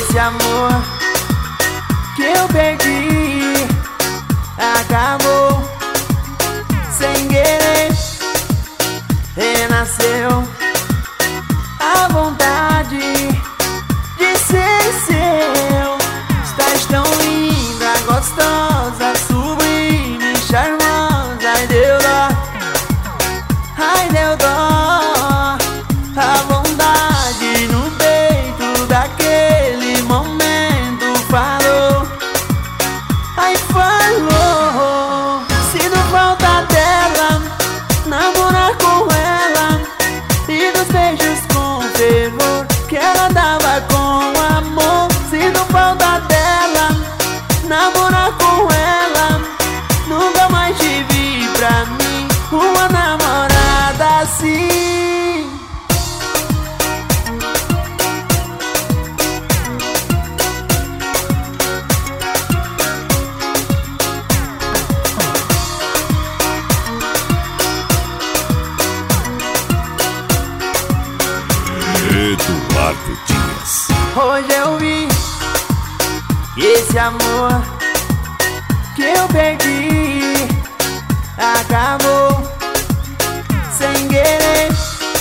esse amor que eu perdi acabou sem querer, renasceu a vontade de ser seu. Estás tão linda, gostosa, sublime, charmosa. Ai, deu dó, ai, deu dó. A vontade no peito daquele momento falou, ai, falou. Sinto falta dela, namorar com ela e dos beijos com fervor que ela dava com amor. Sinto falta dela, namorar com ela. Nunca mais tive pra mim uma namorada assim. Eduardo Dias. Hoje eu vi que esse amor que eu perdi acabou sem querer,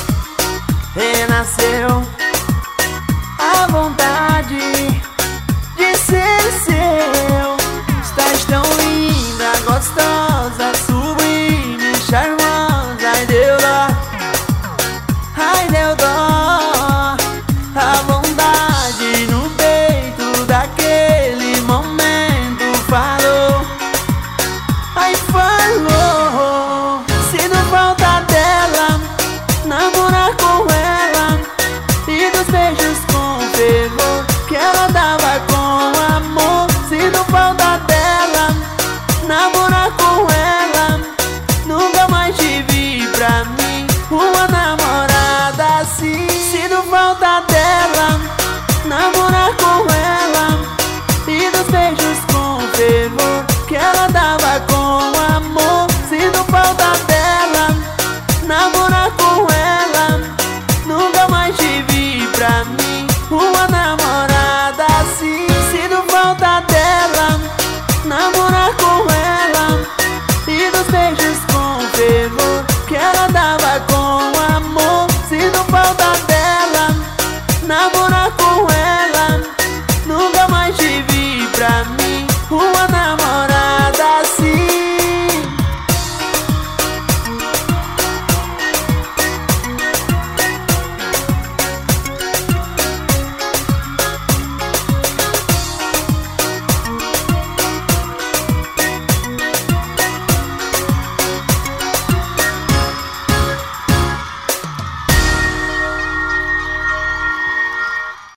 renasceu a vontade de ser seu. Estás tão linda, gostosa, sublime, charmosa. Ai, deu dó, ai, deu dó. A vontade no peito daquele momento falou, ai, falou. Sinto falta dela, namorar com ela e dos beijos com fervor que ela dava com amor. Sinto falta dela, namorar com ela. Nunca mais tive pra mim uma namorada assim. Sinto falta dela, namorar com ela e dos beijos com fervor que ela dava com amor. Sinto falta dela, namorar com ela. Nunca mais tive pra mim uma namorada assim. Sinto falta dela, namorar com ela e dos beijos com fervor que ela dava com amor. Sinto falta dela, namorar